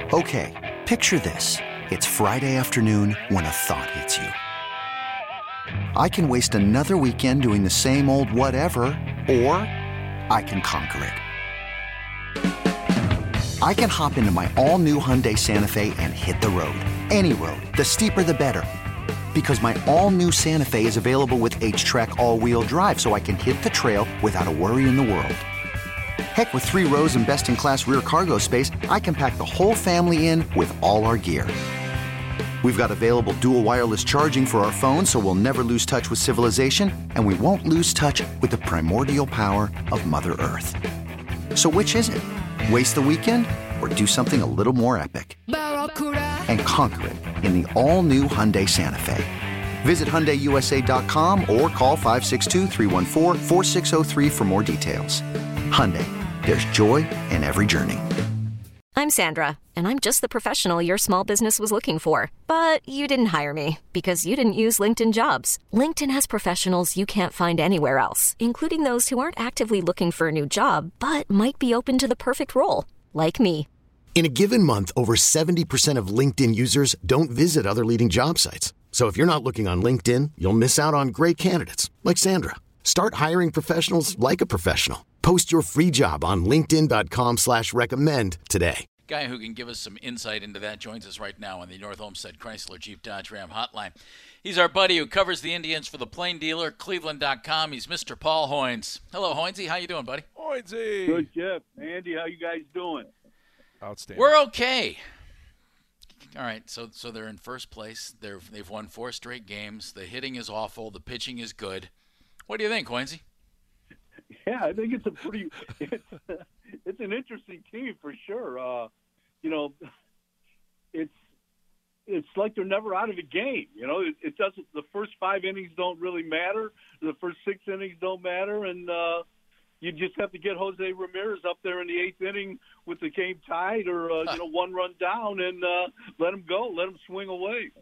Okay, picture this. It's Friday afternoon when a thought hits you. I can waste another weekend doing the same old whatever, or I can conquer it. I can hop into my all-new Hyundai Santa Fe and hit the road. Any road. The steeper, the better. Because my all-new Santa Fe is available with H-Track all-wheel drive, so I can hit the trail without a worry in the world. Heck, with 3 rows and best-in-class rear cargo space, I can pack the whole family in with all our gear. We've got available dual wireless charging for our phones, so we'll never lose touch with civilization, and we won't lose touch with the primordial power of Mother Earth. So which is it? Waste the weekend or do something a little more epic? And conquer it in the all-new Hyundai Santa Fe. Visit HyundaiUSA.com or call 562-314-4603 for more details. Hyundai, there's joy in every journey. I'm Sandra, and I'm just the professional your small business was looking for. But you didn't hire me because you didn't use LinkedIn Jobs. LinkedIn has professionals you can't find anywhere else, including those who aren't actively looking for a new job, but might be open to the perfect role, like me. In a given month, over 70% of LinkedIn users don't visit other leading job sites. So if you're not looking on LinkedIn, you'll miss out on great candidates like Sandra. Start hiring professionals like a professional. Post your free job on linkedin.com/recommend today. Guy who can give us some insight into that joins us right now on the North Olmsted Chrysler Jeep Dodge Ram hotline. He's our buddy who covers the Indians for the Plain Dealer, Cleveland.com. He's Mr. Paul Hoynes. Hello, Hoynesy. How you doing, buddy? Hoynesy. Good, Jeff. Andy, how you guys doing? Outstanding. We're okay. All right, so they're in first place. They've won 4 straight games. The hitting is awful. The pitching is good. What do you think, Hoynesy? Yeah, I think it's an interesting team for sure. It's like they're never out of a game. It doesn't. The first 5 innings don't really matter. The first 6 innings don't matter, and you just have to get Jose Ramirez up there in the 8th inning with the game tied or 1 run down and let him go, let him swing away.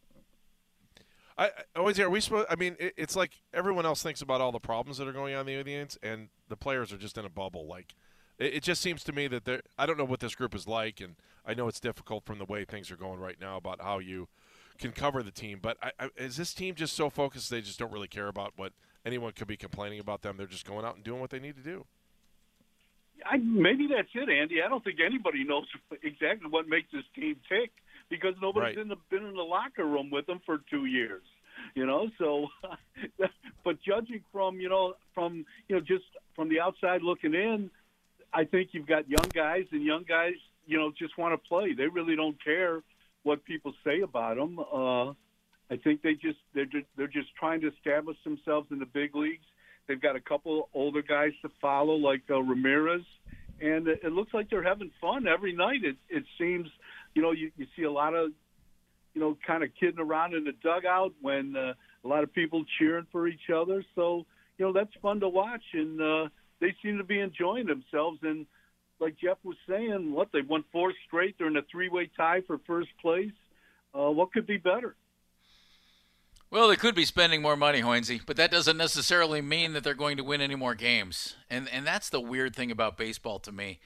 Are we supposed? I mean, it's like everyone else thinks about all the problems that are going on in the Indians, and the players are just in a bubble. Like, it just seems to me that I don't know what this group is like, and I know it's difficult from the way things are going right now about how you can cover the team. But is this team just so focused they just don't really care about what anyone could be complaining about them? They're just going out and doing what they need to do. Maybe that's it, Andy. I don't think anybody knows exactly what makes this team tick because nobody's been in the locker room with them for 2 years. So, but judging from just from the outside looking in, I think you've got young guys, and young guys, just want to play. They really don't care what people say about them. I think they're just trying to establish themselves in the big leagues. They've got a couple older guys to follow, like Ramirez, and it looks like they're having fun every night. It seems, you see a lot of, kind of kidding around in the dugout when a lot of people cheering for each other. So, that's fun to watch, and they seem to be enjoying themselves. And like Jeff was saying, they won 4 straight. They're in a 3-way tie for first place. What could be better? Well, they could be spending more money, Hoynesy, but that doesn't necessarily mean that they're going to win any more games. And that's the weird thing about baseball to me.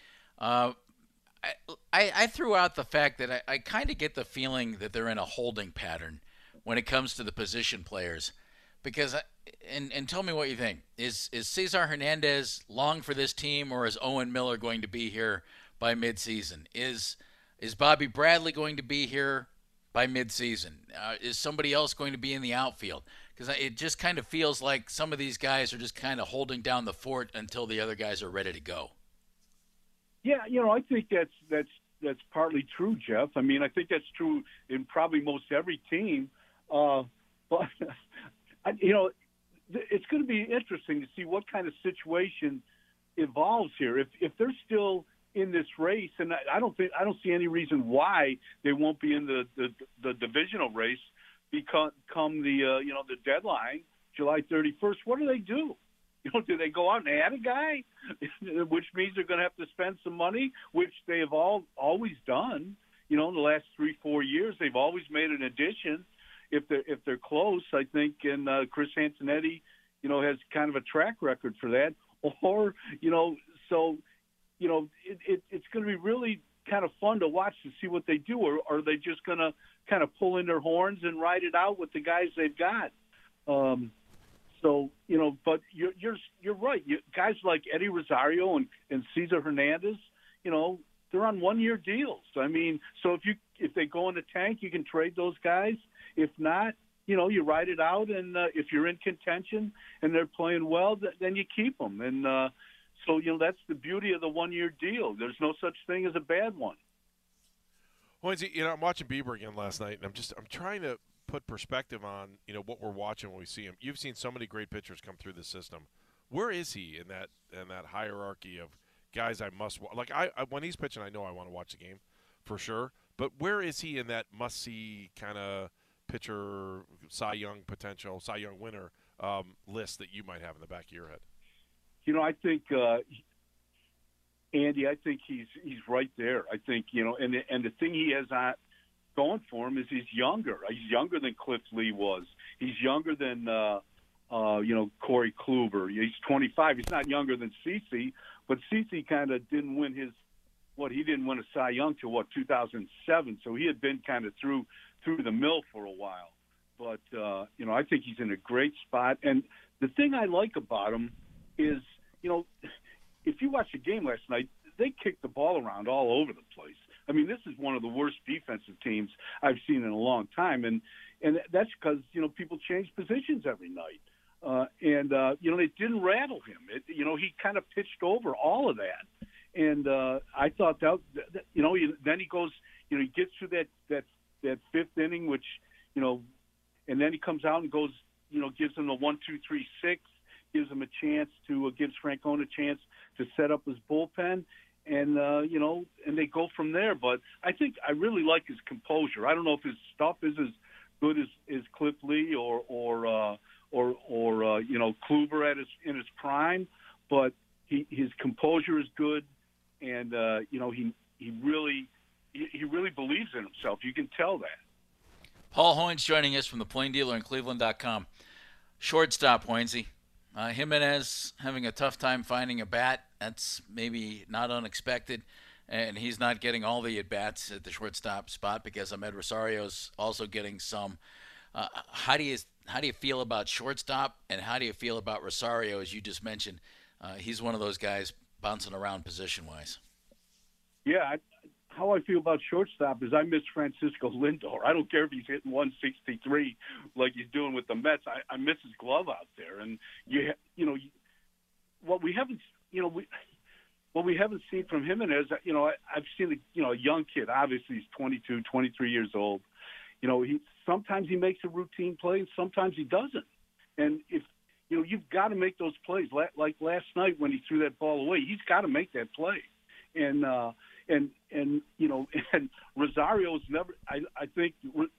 I threw out the fact that I kind of get the feeling that they're in a holding pattern when it comes to the position players. Because, and tell me what you think, is Cesar Hernandez long for this team, or is Owen Miller going to be here by midseason? Is Bobby Bradley going to be here by midseason? Is somebody else going to be in the outfield? Because it just kind of feels like some of these guys are just kind of holding down the fort until the other guys are ready to go. Yeah, I think that's partly true, Jeff. I mean, I think that's true in probably most every team. But, it's going to be interesting to see what kind of situation evolves here. If they're still in this race, and I don't see any reason why they won't be in the divisional race come the deadline, July 31st. What do they do? Do they go out and add a guy, which means they're going to have to spend some money, which they have always done. In the last 3-4 years, they've always made an addition if they're close. I think, and Chris Antonetti, has kind of a track record for that. Or, so, it's going to be really kind of fun to watch to see what they do, or are they just going to kind of pull in their horns and ride it out with the guys they've got? So, but you're right. Guys like Eddie Rosario and Cesar Hernandez, they're on 1-year deals. I mean, so if they go in the tank, you can trade those guys. If not, you ride it out, and if you're in contention and they're playing well, then you keep them. And so, that's the beauty of the 1-year deal. There's no such thing as a bad one. Well, I'm watching Bieber again last night, and I'm trying to put perspective on, what we're watching when we see him. You've seen so many great pitchers come through the system. Where is he in that hierarchy of guys I must watch? Like, I when he's pitching, I know I want to watch the game for sure. But where is he in that must-see kind of pitcher, Cy Young potential, Cy Young winner list that you might have in the back of your head? I think Andy, I think he's right there. I think and the thing he has going for him is he's younger. He's younger than Cliff Lee was. He's younger than Corey Kluber. He's 25. He's not younger than CeCe, but CeCe kind of didn't win he didn't win a Cy Young till 2007. So he had been kind of through the mill for a while. But I think he's in a great spot. And the thing I like about him is, if you watch the game last night, they kicked the ball around all over the place. I mean, this is one of the worst defensive teams I've seen in a long time, and that's because people change positions every night, and it didn't rattle him. He kind of pitched over all of that, and I thought that then he goes, he gets through that fifth inning, which and then he comes out and goes, gives him the 1, 2, 3, 6, gives him a chance gives Francona a chance to set up his bullpen. And and they go from there. But I think I really like his composure. I don't know if his stuff is as good as Cliff Lee or Kluber in his prime, but his composure is good, and he really believes in himself. You can tell that. Paul Hoynes joining us from the Plain Dealer and Cleveland.com. Shortstop, Hoynesy. Jimenez having a tough time finding a bat. That's maybe not unexpected. And he's not getting all the at-bats at the shortstop spot because Ahmed Rosario's also getting some. How do you feel about shortstop, and how do you feel about Rosario, as you just mentioned? He's one of those guys bouncing around position-wise. Yeah, how I feel about shortstop is I miss Francisco Lindor. I don't care if he's hitting 163 like he's doing with the Mets. I miss his glove out there. And what we haven't seen from Jimenez, I've seen a young kid. Obviously, he's 22, 23 years old. Sometimes he makes a routine play, and sometimes he doesn't. And if you've got to make those plays. Like last night when he threw that ball away, he's got to make that play. And Rosario's never. I think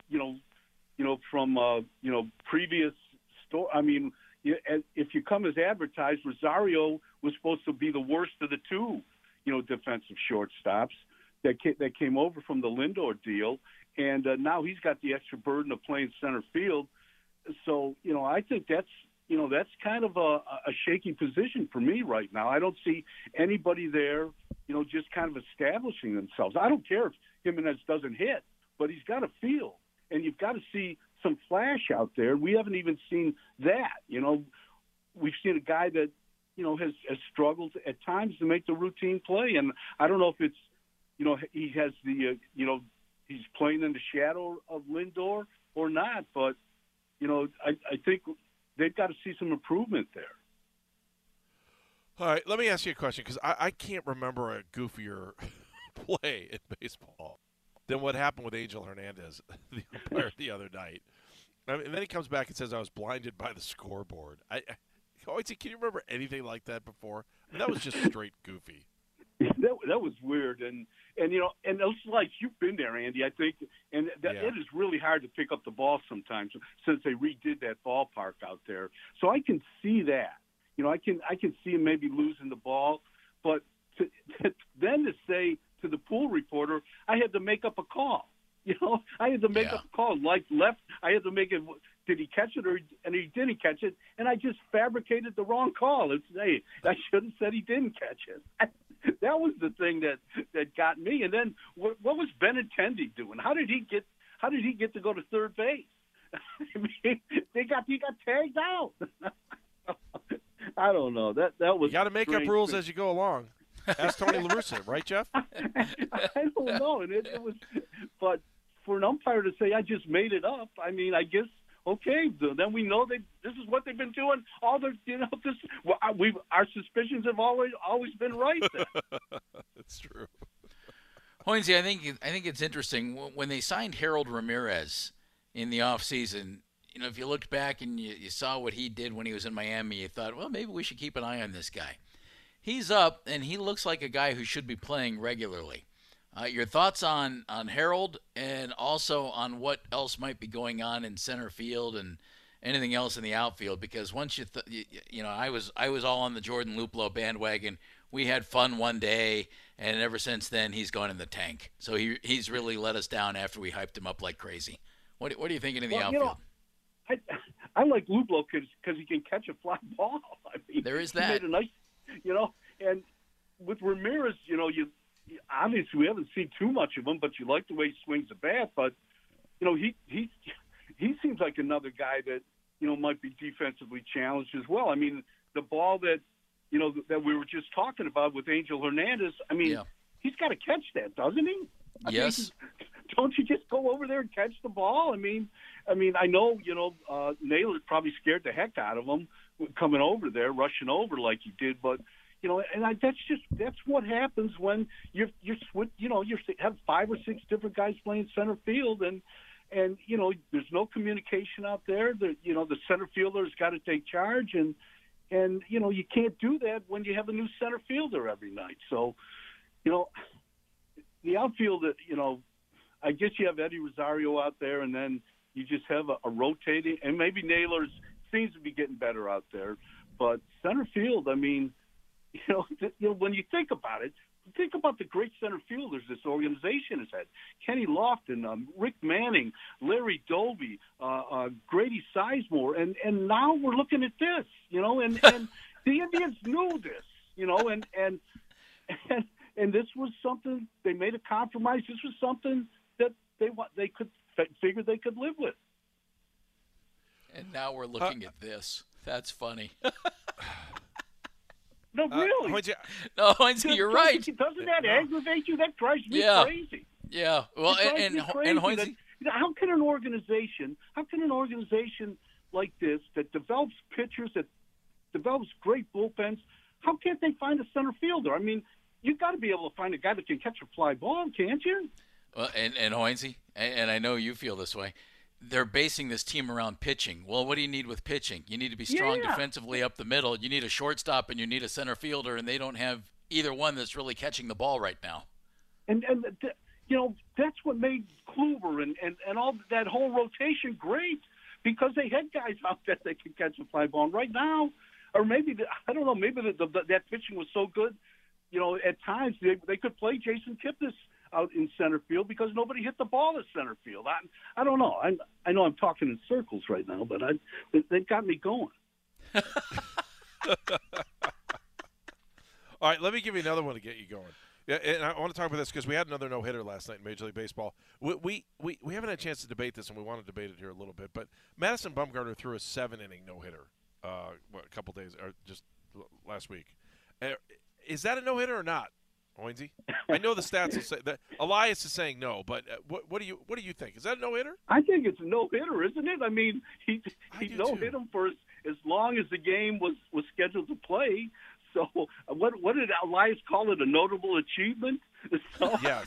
from previous story. I mean, if you come as advertised, Rosario was supposed to be the worst of the two, defensive shortstops that came over from the Lindor deal, and now he's got the extra burden of playing center field. So I think that's kind of a shaky position for me right now. I don't see anybody there, just kind of establishing themselves. I don't care if Jimenez doesn't hit, but he's got to feel, and you've got to see some flash out there. We haven't even seen that. We've seen a guy that, has struggled at times to make the routine play, and I don't know if it's, he has the, he's playing in the shadow of Lindor or not, but, I think they've got to see some improvement there. All right, let me ask you a question, because I can't remember a goofier play in baseball than what happened with Angel Hernandez, the umpire, the other night. And then he comes back and says, I was blinded by the scoreboard. Can you remember anything like that before? I mean, that was just straight goofy. That was weird, and those lights, you've been there, Andy. I think, and it is really hard to pick up the ball sometimes since they redid that ballpark out there. So I can see that. I can see him maybe losing the ball, but then to say to the pool reporter, I had to make up a call. You know, I had to make Yeah. a call, like left. I had to make it. Did he catch it, and he didn't catch it? And I just fabricated the wrong call. It's, hey, I should have said he didn't catch it. That was the thing that got me. And then what was Benintendi doing? How did he get to go to third base? I mean, he got tagged out. I don't know. That was. You got to make up strange. rules as you go along. Ask Tony La Russa, right, Jeff? I don't know. And it was, but for an umpire to say I just made it up, I mean, I guess okay. Then we know that this is what they've been doing. All the this. Well, our suspicions have always been right. That's true. Hoynesy, I think it's interesting when they signed Harold Ramirez in the offseason. You know, if you looked back and you saw what he did when he was in Miami, you thought, well, maybe we should keep an eye on this guy. He's up, and he looks like a guy who should be playing regularly. Your thoughts on Harold, and also on what else might be going on in center field and anything else in the outfield? Because once I was all on the Jordan Luplow bandwagon. We had fun one day, and ever since then he's gone in the tank. So he's really let us down after we hyped him up like crazy. What are you thinking in the outfield? I like Luplow because he can catch a fly ball. I mean, there is he that. made a nice, and with Ramirez, you obviously we haven't seen too much of him, but you like the way he swings the bat. But he seems like another guy that might be defensively challenged as well. I mean, the ball that that we were just talking about with Angel Hernandez. I mean, he's got to catch that, doesn't he? Yes. Don't you just go over there and catch the ball? I mean, I know Naylor's probably scared the heck out of him coming over there, rushing over like he did, but. That's what happens when you have 5 or 6 different guys playing center field, and there's no communication out there. The center fielder's got to take charge, and you can't do that when you have a new center fielder every night. So, the outfield, I guess you have Eddie Rosario out there, and then you just have a rotating, and maybe Naylor seems to be getting better out there, but center field, I mean. When you think about it, think about the great center fielders this organization has had. Kenny Lofton, Rick Manning, Larry Doby, Grady Sizemore, and now we're looking at this, and the Indians knew this, and this was something they made a compromise. This was something that they could figure they could live with. And now we're looking at this. That's funny. No, really. Hoynesy, you're right. Doesn't that aggravate you? That drives me crazy. Yeah. Well, and Hoynesy, how can an organization like this that develops pitchers, that develops great bullpens, how can't they find a center fielder? I mean, you've got to be able to find a guy that can catch a fly ball, can't you? Well, and Hoynesy, and I know you feel this way. They're basing this team around pitching. Well, what do you need with pitching? You need to be strong defensively up the middle. You need a shortstop and you need a center fielder, and they don't have either one that's really catching the ball right now. And that's what made Kluber and all that whole rotation great, because they had guys out there that could catch a fly ball. And right now, or maybe I don't know, maybe that pitching was so good, at times they could play Jason Kipnis out in center field because nobody hit the ball at center field. I don't know. I know I'm talking in circles right now, but they've got me going. All right, let me give you another one to get you going. Yeah, and I want to talk about this because we had another no-hitter last night in Major League Baseball. We haven't had a chance to debate this, and we want to debate it here a little bit. But Madison Bumgarner threw a 7-inning no-hitter a couple days or just last week. Is that a no-hitter or not? Hoynesy? I know the stats will say that. Elias is saying no, but what do you think? Is that a no-hitter? I think it's a no-hitter, isn't it? I mean, he no-hit him for as long as the game was scheduled to play. So what did Elias call it? A notable achievement? So, yes.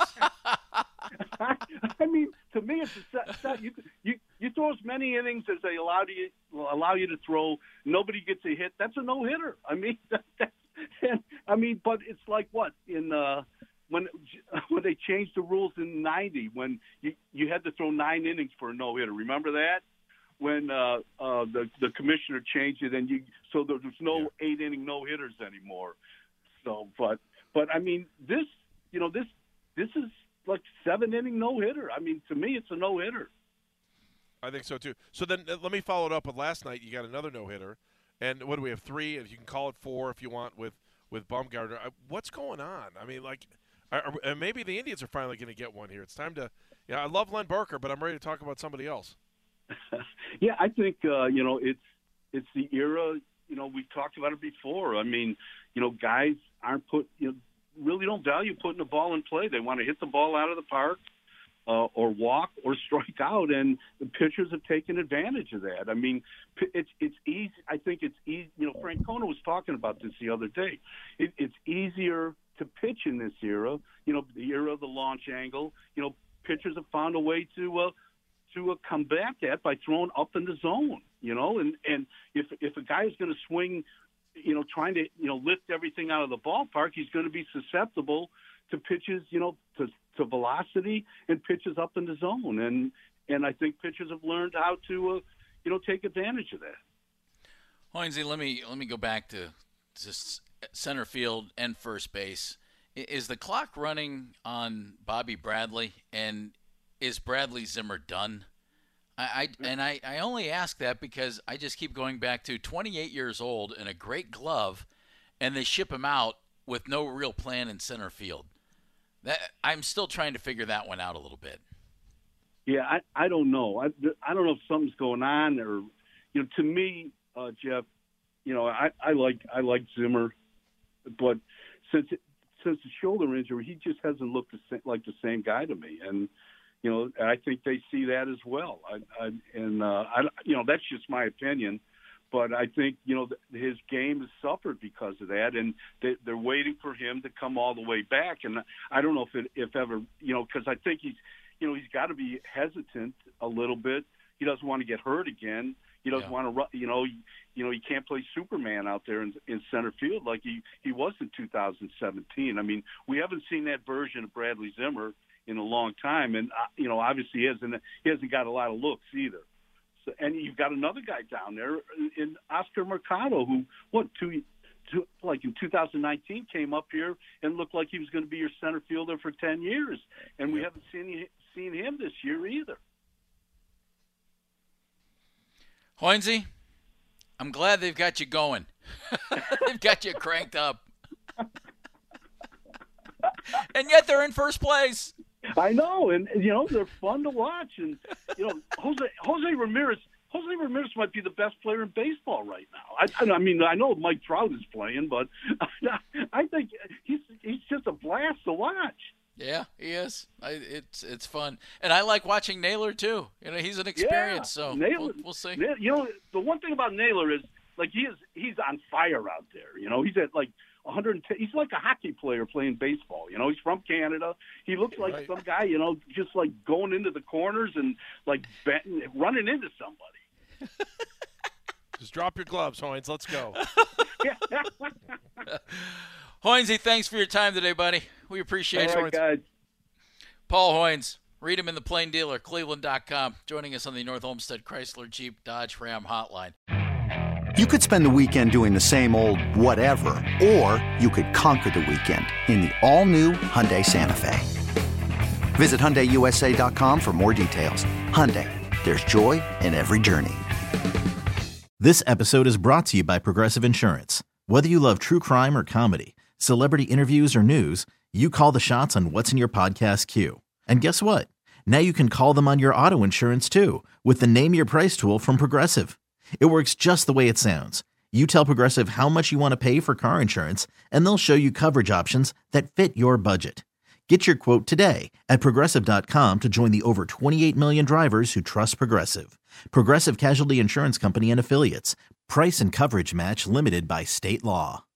I mean, to me, it's you throw as many innings as they allow you to throw. Nobody gets a hit. That's a no-hitter. I mean, but it's like what in when they changed the rules in '90 when you had to throw 9 innings for a no-hitter. Remember that? When the commissioner changed it, and so there was no 8-inning no-hitters anymore. So, but I mean, this is like 7-inning no-hitter. I mean, to me, it's a no-hitter. I think so too. So then let me follow it up with last night. You got another no-hitter. And what do we have, 3? You can call it 4 if you want with Bumgarner. What's going on? I mean, like, maybe the Indians are finally going to get one here. It's time to – I love Len Barker, but I'm ready to talk about somebody else. Yeah, I think, it's the era, we've talked about it before. I mean, guys aren't really don't value putting the ball in play. They want to hit the ball out of the park or walk or strike out, and the pitchers have taken advantage of that. I mean, it's easy. I think it's easy. Francona was talking about this the other day. It's easier to pitch in this era, the era of the launch angle. Pitchers have found a way to combat that by throwing up in the zone, and if a guy is going to swing, trying to, lift everything out of the ballpark, he's going to be susceptible to pitches, to velocity and pitches up in the zone. And I think pitchers have learned how to, take advantage of that. Hoynesy, let me go back to just center field and first base. Is the clock running on Bobby Bradley, and is Bradley Zimmer done? I only ask that because I just keep going back to 28 years old and a great glove, and they ship him out with no real plan in center field. I'm still trying to figure that one out a little bit. Yeah, I don't know. I don't know if something's going on, or to me, Jeff, I like Zimmer, but since the shoulder injury, he just hasn't looked like the same guy to me, and I think they see that as well. That's just my opinion, but I think his game has suffered because of that, and they're waiting for him to come all the way back. And I don't know if ever because I think he's got to be hesitant a little bit. He doesn't want to get hurt again. He doesn't want to run. He can't play Superman out there in center field like he was in 2017. I mean, we haven't seen that version of Bradley Zimmer in a long time, and obviously he hasn't got a lot of looks either. So, and you've got another guy down there in Oscar Mercado, who like in 2019 came up here and looked like he was going to be your center fielder for 10 years, and we haven't seen him this year either. Hoynesy, I'm glad they've got you going. They've got you cranked up. And yet they're in first place. I know, and they're fun to watch. And Jose Ramirez might be the best player in baseball right now. I mean, I know Mike Trout is playing, but I think he's just a blast to watch. Yeah, he is. It's fun, and I like watching Naylor too. He's an experience, so Naylor, we'll see. The one thing about Naylor is like he's on fire out there. He's at like 110. He's like a hockey player playing baseball. He's from Canada. He looks like some guy, just like going into the corners and like running into somebody. Just drop your gloves, Hoynes. Let's go. Hoynesy, thanks for your time today, buddy. We appreciate it. All right, guys. Paul Hoynes, read him in the Plain Dealer, Cleveland.com, joining us on the North Olmsted Chrysler Jeep Dodge Ram hotline. You could spend the weekend doing the same old whatever, or you could conquer the weekend in the all-new Hyundai Santa Fe. Visit HyundaiUSA.com for more details. Hyundai, there's joy in every journey. This episode is brought to you by Progressive Insurance. Whether you love true crime or comedy, celebrity interviews or news, you call the shots on what's in your podcast queue. And guess what? Now you can call them on your auto insurance too with the Name Your Price tool from Progressive. It works just the way it sounds. You tell Progressive how much you want to pay for car insurance, and they'll show you coverage options that fit your budget. Get your quote today at Progressive.com to join the over 28 million drivers who trust Progressive. Progressive Casualty Insurance Company and Affiliates. Price and coverage match limited by state law.